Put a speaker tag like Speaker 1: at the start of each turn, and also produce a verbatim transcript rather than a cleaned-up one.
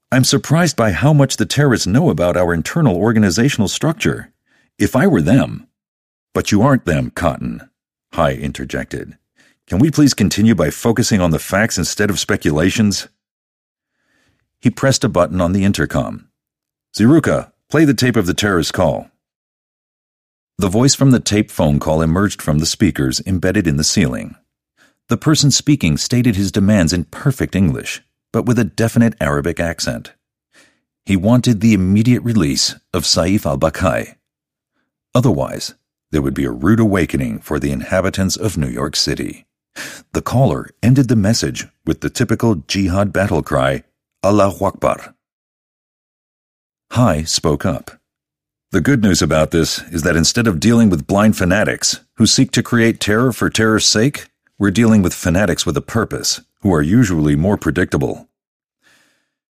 Speaker 1: I'm surprised by how much the terrorists know about our internal organizational structure. If I were them—" "But you aren't them, Cotton," Hai interjected. "Can we please continue by focusing on the facts instead of speculations?" He pressed a button on the intercom. "Ziruka, play the tape of the terrorist call." The voice from the tape phone call emerged from the speakers embedded in the ceiling. The person speaking stated his demands in perfect English, but with a definite Arabic accent. He wanted the immediate release of Saif al-Bakai. Otherwise, there would be a rude awakening for the inhabitants of New York City. The caller ended the message with the typical jihad battle cry, Allahu Akbar. Hai spoke up. "The good news about this is that instead of dealing with blind fanatics who seek to create terror for terror's sake, we're dealing with fanatics with a purpose, who are usually more predictable.